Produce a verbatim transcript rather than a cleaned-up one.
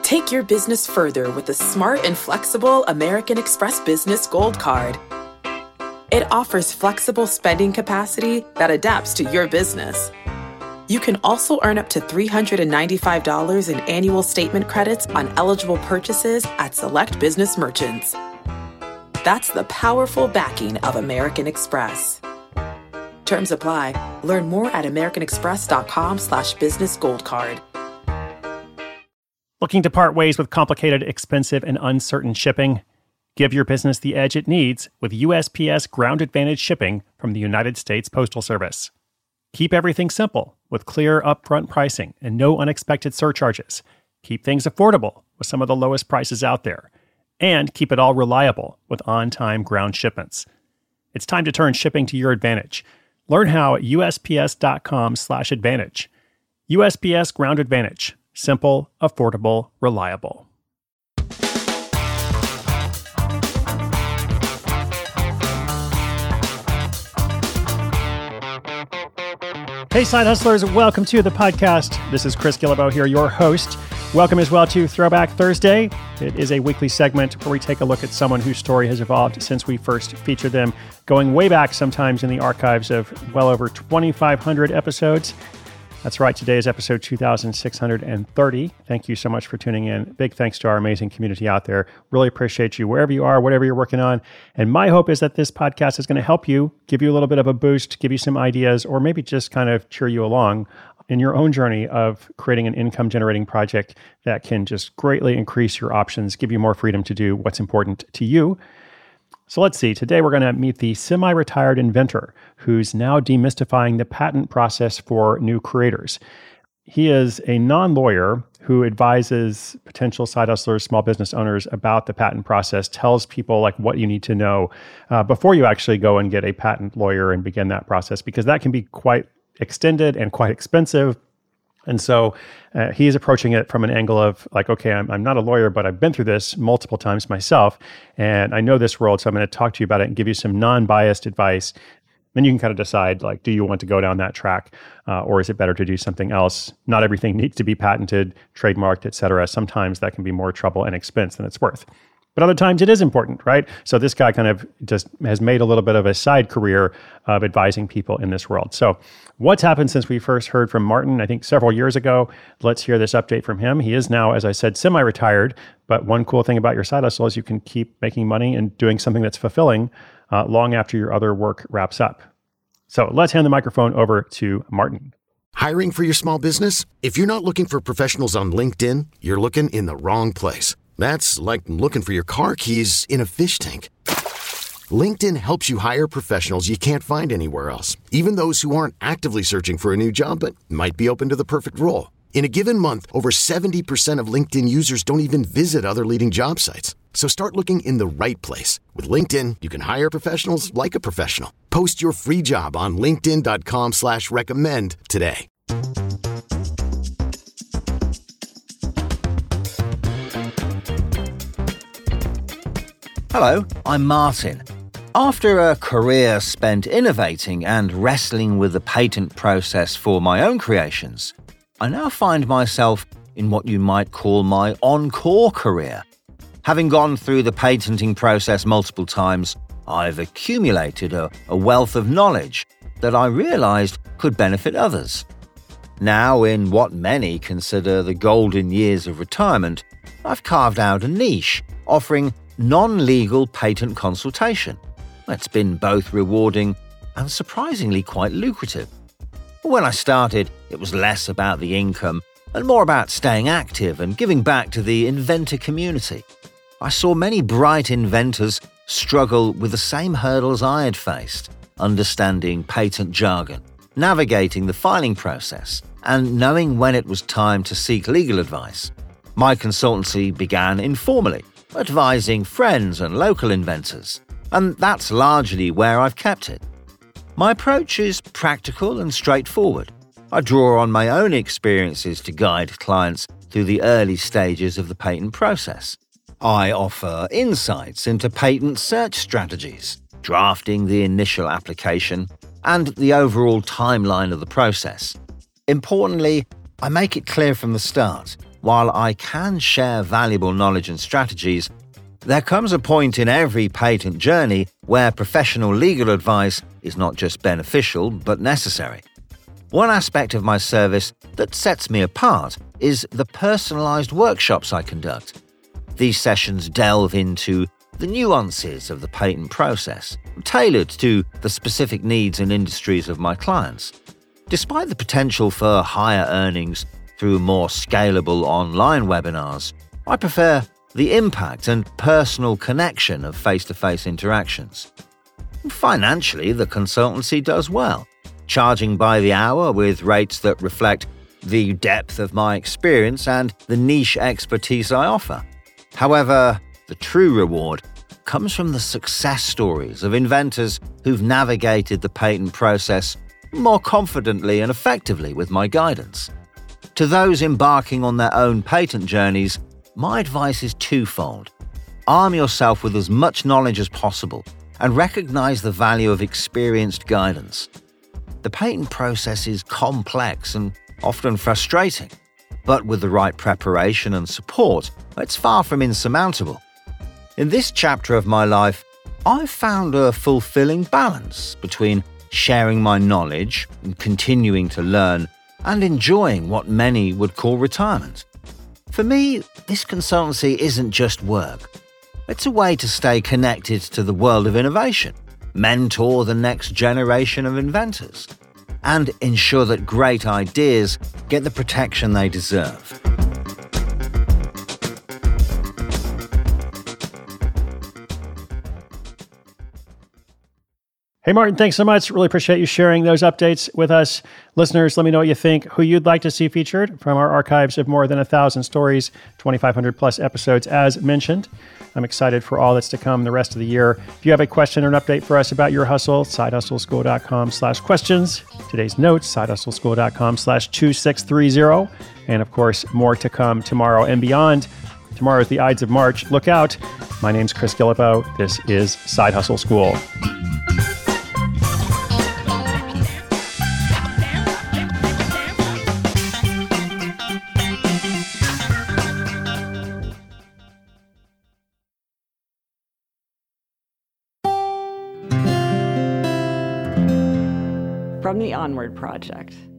Take your business further with the smart and flexible American Express Business Gold Card. It offers flexible spending capacity that adapts to your business. You can also earn up to three hundred ninety-five dollars in annual statement credits on eligible purchases at select business merchants. That's the powerful backing of American Express. Terms apply. Learn more at americanexpress.com slash business gold card. Looking to part ways with complicated, expensive, and uncertain shipping? Give your business the edge it needs with U S P S Ground Advantage shipping from the United States Postal Service. Keep everything simple with clear upfront pricing and no unexpected surcharges. Keep things affordable with some of the lowest prices out there. And keep it all reliable with on-time ground shipments. It's time to turn shipping to your advantage. Learn how at USPS.com slash advantage. U S P S Ground Advantage. Simple, affordable, reliable. Hey, Side Hustlers, welcome to the podcast. This is Chris Guillebeau here, your host. Welcome as well to Throwback Thursday. It is a weekly segment where we take a look at someone whose story has evolved since we first featured them, going way back sometimes in the archives of well over twenty-five hundred episodes. That's right, today is episode two thousand six hundred thirty. Thank you so much for tuning in. Big thanks to our amazing community out there. Really appreciate you wherever you are, whatever you're working on. And my hope is that this podcast is going to help you, give you a little bit of a boost, give you some ideas, or maybe just kind of cheer you along in your own journey of creating an income-generating project that can just greatly increase your options, give you more freedom to do what's important to you. So let's see, today we're going to meet the semi-retired inventor who's now demystifying the patent process for new creators. He is a non-lawyer who advises potential side hustlers, small business owners about the patent process, tells people like what you need to know uh, before you actually go and get a patent lawyer and begin that process, because that can be quite extended and quite expensive. And so uh, he's approaching it from an angle of like, okay, I'm, I'm not a lawyer, but I've been through this multiple times myself, and I know this world, so I'm going to talk to you about it and give you some non-biased advice. Then you can kind of decide, like, do you want to go down that track, uh, or is it better to do something else? Not everything needs to be patented, trademarked, et cetera. Sometimes that can be more trouble and expense than it's worth. But other times it is important, right? So this guy kind of just has made a little bit of a side career of advising people in this world. So what's happened since we first heard from Martin, I think several years ago? Let's hear this update from him. He is now, as I said, semi-retired. But one cool thing about your side hustle is you can keep making money and doing something that's fulfilling uh, long after your other work wraps up. So let's hand the microphone over to Martin. Hiring for your small business? If you're not looking for professionals on LinkedIn, you're looking in the wrong place. That's like looking for your car keys in a fish tank. LinkedIn helps you hire professionals you can't find anywhere else, even those who aren't actively searching for a new job but might be open to the perfect role. In a given month, over seventy percent of LinkedIn users don't even visit other leading job sites. So start looking in the right place. With LinkedIn, you can hire professionals like a professional. Post your free job on linkedin.com slash recommend today. Hello, I'm Martin. After a career spent innovating and wrestling with the patent process for my own creations, I now find myself in what you might call my encore career. Having gone through the patenting process multiple times, I've accumulated a, a wealth of knowledge that I realized could benefit others. Now, in what many consider the golden years of retirement, I've carved out a niche offering non-legal patent consultation. It's been both rewarding and surprisingly quite lucrative. When I started, it was less about the income and more about staying active and giving back to the inventor community. I saw many bright inventors struggle with the same hurdles I had faced, understanding patent jargon, navigating the filing process, and knowing when it was time to seek legal advice. My consultancy began informally, advising friends and local inventors, and that's largely where I've kept it. My approach is practical and straightforward. I draw on my own experiences to guide clients through the early stages of the patent process. I offer insights into patent search strategies, drafting the initial application, and the overall timeline of the process. Importantly, I make it clear from the start while I can share valuable knowledge and strategies, there comes a point in every patent journey where professional legal advice is not just beneficial but necessary. One aspect of my service that sets me apart is the personalized workshops I conduct. These sessions delve into the nuances of the patent process, tailored to the specific needs and industries of my clients. Despite the potential for higher earnings through more scalable online webinars, I prefer the impact and personal connection of face-to-face interactions. Financially, the consultancy does well, charging by the hour with rates that reflect the depth of my experience and the niche expertise I offer. However, the true reward comes from the success stories of inventors who've navigated the patent process more confidently and effectively with my guidance. To those embarking on their own patent journeys, my advice is twofold. Arm yourself with as much knowledge as possible and recognize the value of experienced guidance. The patent process is complex and often frustrating, but with the right preparation and support, it's far from insurmountable. In this chapter of my life, I've found a fulfilling balance between sharing my knowledge and continuing to learn and enjoying what many would call retirement. For me, this consultancy isn't just work. It's a way to stay connected to the world of innovation, mentor the next generation of inventors, and ensure that great ideas get the protection they deserve. Hey, Martin, thanks so much. Really appreciate you sharing those updates with us. Listeners, let me know what you think, who you'd like to see featured from our archives of more than a thousand stories, twenty-five hundred plus episodes as mentioned. I'm excited for all that's to come the rest of the year. If you have a question or an update for us about your hustle, sidehustleschool.com slash questions. Today's notes, sidehustleschool.com slash 2630. And of course, more to come tomorrow and beyond. Tomorrow is the Ides of March. Look out. My name's Chris Guillebeau. This is Side Hustle School. From the Onward Project.